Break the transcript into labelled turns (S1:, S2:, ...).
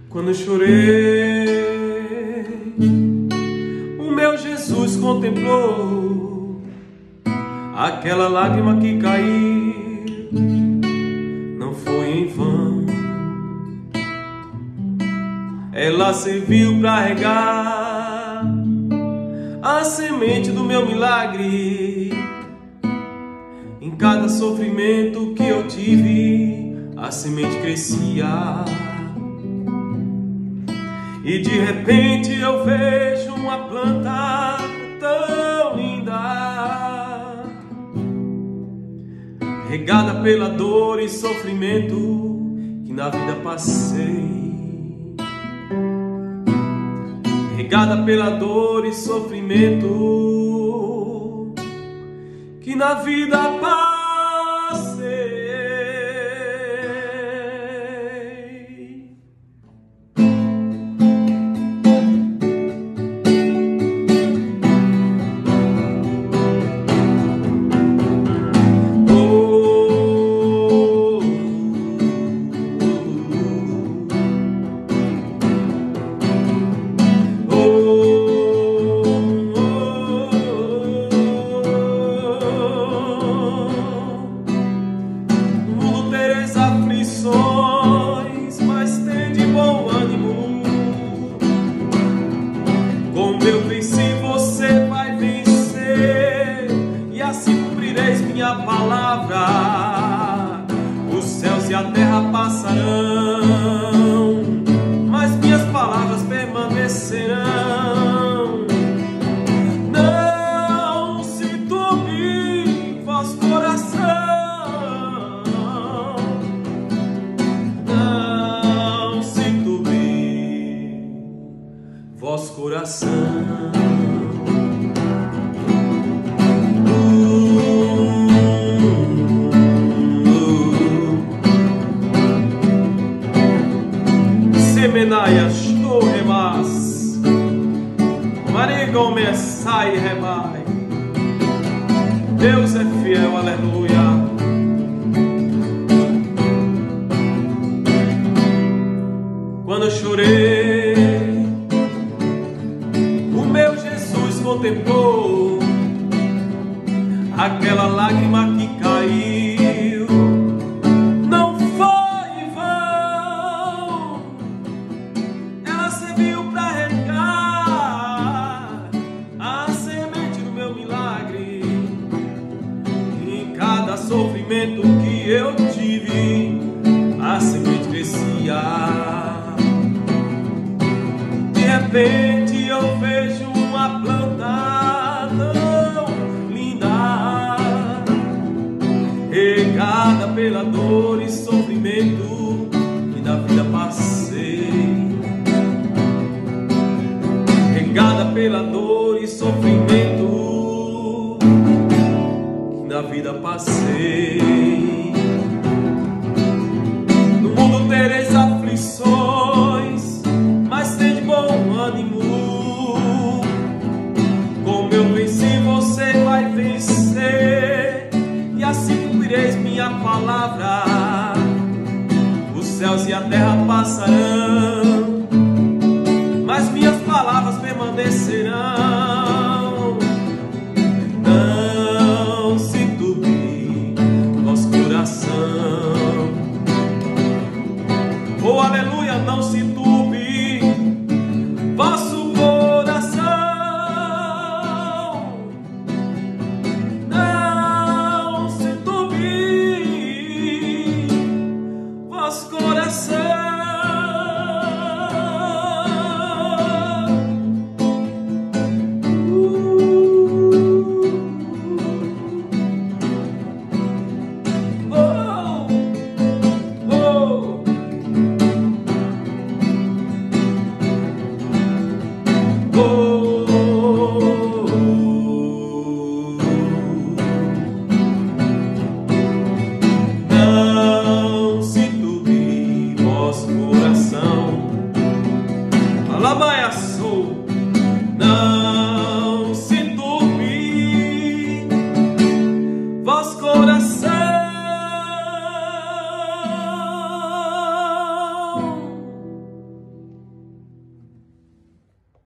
S1: Quando eu chorei, o meu Jesus contemplou aquela lágrima que caiu, não foi em vão. Ela serviu para regar a semente do meu milagre. Em cada sofrimento que eu tive, a semente crescia. E de repente eu vejo uma planta tão linda, regada pela dor e sofrimento que na vida passei. Regada pela dor e sofrimento que na vida passei. Mas tende bom ânimo. Como eu venci, você vai vencer, e assim cumprireis minha palavra. Os céus e a terra passarão, mas minhas palavras permanecerão. Não se turbe vosso coração, vosso coração. Semenaias torremas, Marigo Messai rebai. Deus é fiel, aleluia. Quando eu chorei, o meu Jesus contemplou aquela lágrima que caiu, não foi em vão. Ela serviu para regar a semente do meu milagre. Em cada sofrimento que eu tive, a semente crescia. De repente eu vejo uma planta tão linda, regada pela dor e sofrimento que na vida passei. Regada pela dor e sofrimento que na vida passei. No mundo tereis aflições, mas tende bom ânimo. Como eu venci, você vai vencer, e assim cumprireis minha palavra. Os céus e a terra passarão, mas minhas palavras permanecerão. Não se turbe vosso coração. Oh, aleluia, não se turbe vosso coração. Não se turbe vosso coração. Não se turbe vosso coração. Alabaiaçou.